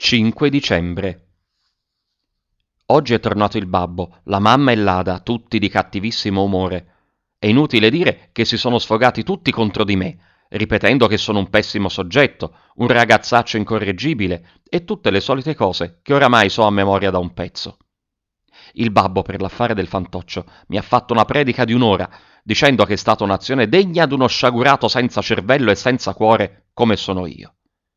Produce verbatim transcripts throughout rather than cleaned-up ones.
cinque dicembre. Oggi è tornato il babbo, la mamma e l'Ada, tutti di cattivissimo umore. È inutile dire che si sono sfogati tutti contro di me, ripetendo che sono un pessimo soggetto, un ragazzaccio incorreggibile e tutte le solite cose che oramai so a memoria da un pezzo. Il babbo, per l'affare del fantoccio, mi ha fatto una predica di un'ora, dicendo che è stata un'azione degna di uno sciagurato senza cervello e senza cuore come sono io.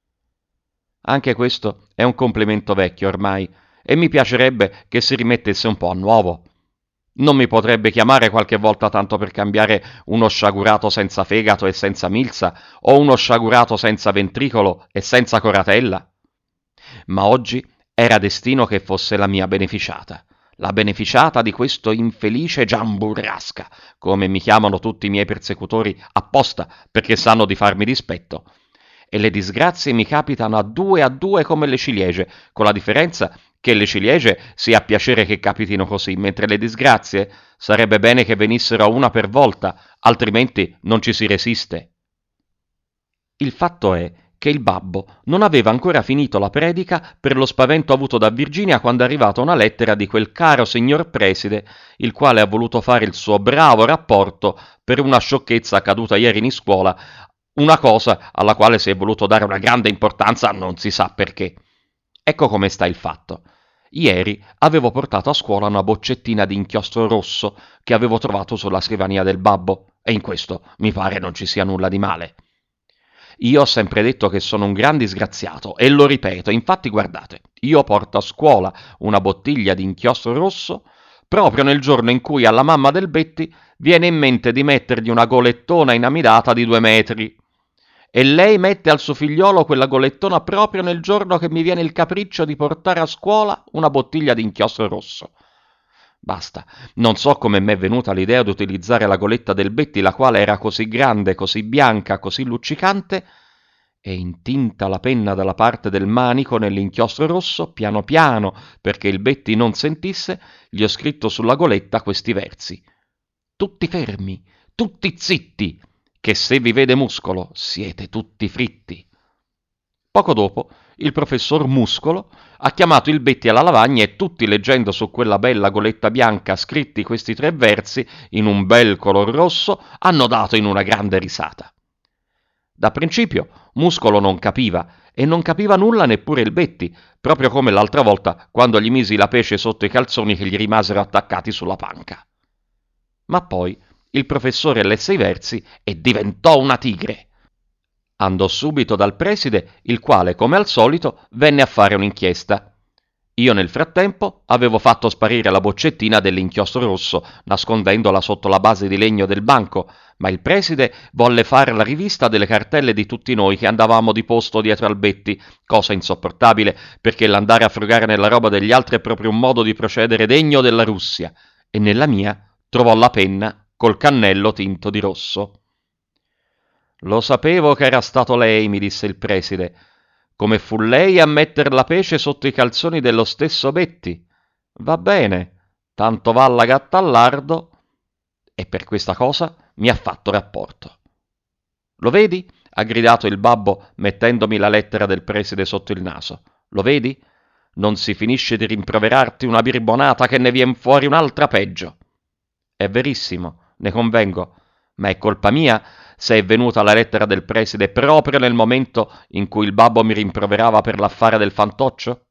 Anche questo è un complimento vecchio ormai, e mi piacerebbe che si rimettesse un po' a nuovo. Non mi potrebbe chiamare qualche volta tanto per cambiare uno sciagurato senza fegato e senza milza, o uno sciagurato senza ventricolo e senza coratella? Ma oggi era destino che fosse la mia beneficiata, la beneficiata di questo infelice Giamburrasca, come mi chiamano tutti i miei persecutori apposta perché sanno di farmi dispetto. E le disgrazie mi capitano a due a due come le ciliegie, con la differenza che le ciliegie sia a piacere che capitino così, mentre le disgrazie sarebbe bene che venissero a una per volta, altrimenti non ci si resiste. Il fatto è che il babbo non aveva ancora finito la predica per lo spavento avuto da Virginia quando è arrivata una lettera di quel caro signor preside, il quale ha voluto fare il suo bravo rapporto per una sciocchezza accaduta ieri in scuola, una cosa alla quale si è voluto dare una grande importanza non si sa perché. Ecco come sta il fatto. Ieri avevo portato a scuola una boccettina di inchiostro rosso che avevo trovato sulla scrivania del babbo, e in questo mi pare non ci sia nulla di male. Io ho sempre detto che sono un gran disgraziato, e lo ripeto, infatti guardate, io porto a scuola una bottiglia di inchiostro rosso proprio nel giorno in cui alla mamma del Betty viene in mente di mettergli una golettona inamidata di due metri. E lei mette al suo figliolo quella golettona proprio nel giorno che mi viene il capriccio di portare a scuola una bottiglia di inchiostro rosso. Basta, non so come m'è venuta l'idea di utilizzare la goletta del Betty, la quale era così grande, così bianca, così luccicante, e intinta la penna dalla parte del manico nell'inchiostro rosso, piano piano, perché il Betty non sentisse, gli ho scritto sulla goletta questi versi. Tutti fermi, tutti zitti, che se vi vede Muscolo siete tutti fritti. Poco dopo il professor Muscolo ha chiamato il Betty alla lavagna e tutti, leggendo su quella bella goletta bianca scritti questi tre versi in un bel color rosso, hanno dato in una grande risata. Da principio Muscolo non capiva, e non capiva nulla neppure il Betty, proprio come l'altra volta quando gli misi la pece sotto i calzoni che gli rimasero attaccati sulla panca. Ma poi il professore lesse i versi e diventò una tigre. Andò subito dal preside, il quale, come al solito, venne a fare un'inchiesta. Io nel frattempo avevo fatto sparire la boccettina dell'inchiostro rosso, nascondendola sotto la base di legno del banco, ma il preside volle fare la rivista delle cartelle di tutti noi che andavamo di posto dietro al Betty, cosa insopportabile, perché l'andare a frugare nella roba degli altri è proprio un modo di procedere degno della Russia, e nella mia trovò la penna col cannello tinto di rosso. «Lo sapevo che era stato lei», mi disse il preside. «Come fu lei a metter la pece sotto i calzoni dello stesso Betty? Va bene, tanto va la gatta al lardo». E per questa cosa mi ha fatto rapporto. «Lo vedi?» ha gridato il babbo mettendomi la lettera del preside sotto il naso. «Lo vedi? Non si finisce di rimproverarti una birbonata che ne vien fuori un'altra peggio». «È verissimo, ne convengo, ma è colpa mia se è venuta la lettera del preside proprio nel momento in cui il babbo mi rimproverava per l'affare del fantoccio?»